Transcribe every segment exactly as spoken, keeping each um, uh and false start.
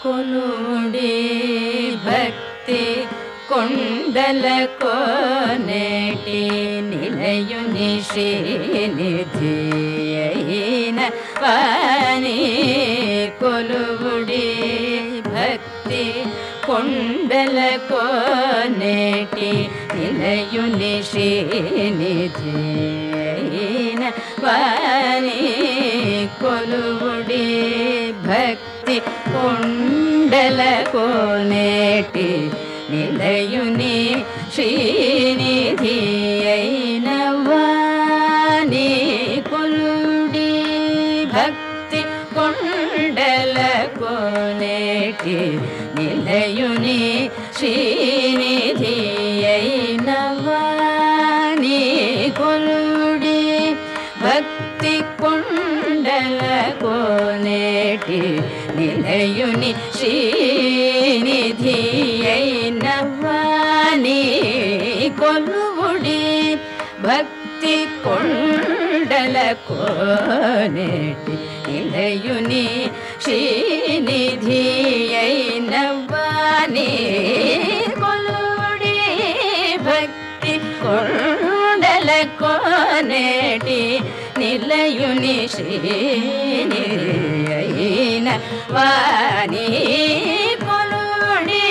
కొలుడి భక్తి కొండల కోనేటి నిలయుని శ్రీనిధి అయిన వాణి కొలుడి భక్తి కొండల కోనేటి నిలయుని శ్రీనిధి అయిన వాణి కొలుడి భక్తి కొండల కోనేటి నిలయుని శ్రీనిధి అయిన వాణి కొలుడి భక్తి కొండల కోనేటి నిలయుని శ్రీనిధి అయిన వాణి కొలుడి భక్తి కొండల కోనేటి నిలయుని శ్రీనిధి అయిన వాణి కొలుడి భక్తి కొండల కోనేటి నిలయుని శ్రీనిధి అయిన వాణి కొలుడి భక్తి కొండల కోనేటి నిలయుని శ్రీనిధి అయిన వాణి కొలుడి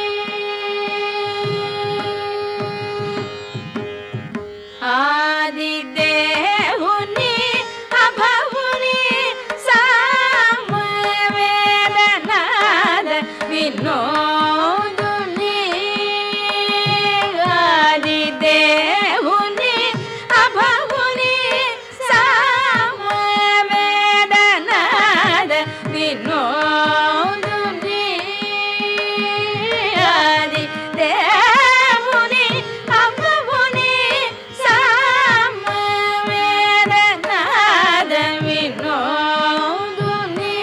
ఆది దేవుని అభవుని సామవేదనాద వినోదుని ఆది దేవుని అభవుని సామవేదనాద వినోదుని ఆది దేవుని అభవుని సామవేదనాద వినోదుని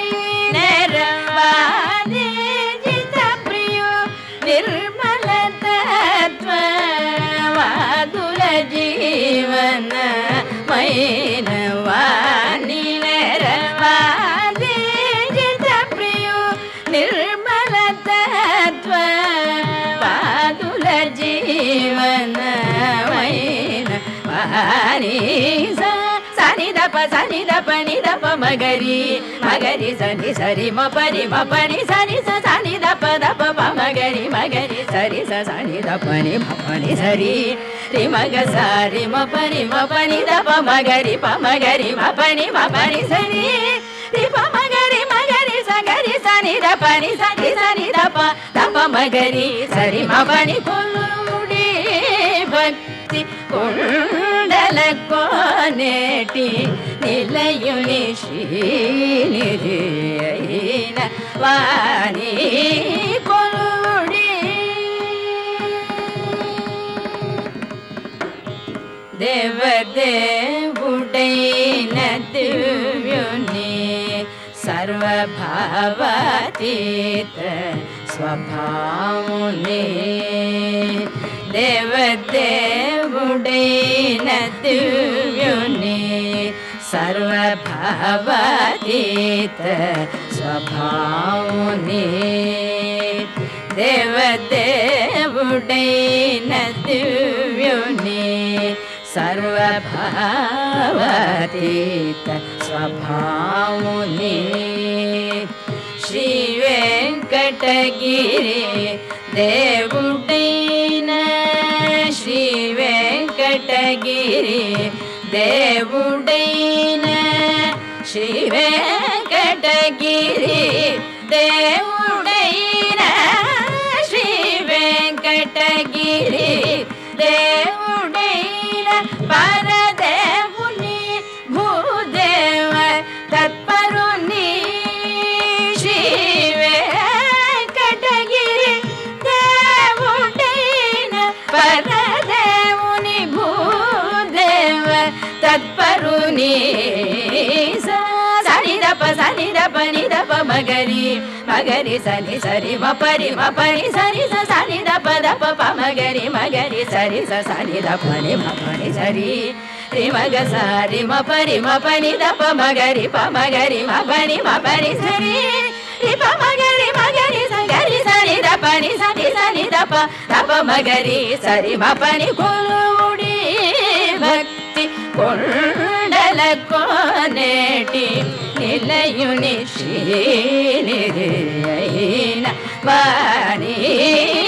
నెరవాది జిత ప్రియో నిర్మల తత్వ వాదుల జీవన మైన వాణి నెరవాది జిత ప్రియో నిర్మల తత్వ వాదుల జీవన మైన వాణి సని దప సని దప ని దప మగరి మగరి సని సరి మ పరి మ పని సరి స సని దప దప ప మగరి మగరి సరి స సని దప ని మ పని సరి రి మగ సరి మ పరి మ పని దప మగరి ప మగరి మ పని మ పని సరి రి ప మగరి మగరి సగరి సని దప ని సని సని దప దప మగరి సరి మ పని కొలుడి భక్తి కొండల కోనేటి నిలయుని శ్రీనిధి అయిన వాణి కొలుడి దేవదేవుడైన దివ్యుని సర్వభావాతీత స్వభావుని దేవదేవుడైన దివ్యుని సర్వభావాతీత స్వభావుని దేవదేవుడైన దివ్యుని సర్వభావాతీత స్వభావుని శ్రీ వెంకటగిరి దేవుడైన శ్రీ వెంకటగిరి దేవుడైన శ్రీ వెంకటగిరి దేవుడైన శ్రీ వెంకటగిరి దేవుడైన పరదేవుని భూదేవ తత్పరుని శ్రీ వెంకటగిరి దేవుడైన పరదేవుని భూదేవ తత్పరుని సని దప సని దప ని దప మగరి మగరి సని సరి మ పరి మ పరి సరి స సని దప దప ప మగరి మగరి సరి స సని దప ని మ పరి సరి రి మగ సరి మ పరి మ పని దప మగరి ప మగరి మ పని మ పరి సరి రి ప మగరి దప మగరి సరి మపని కొలుడి భక్తి కొండల కోనేటి నిలయుని శ్రీనిధి అయిన వాణి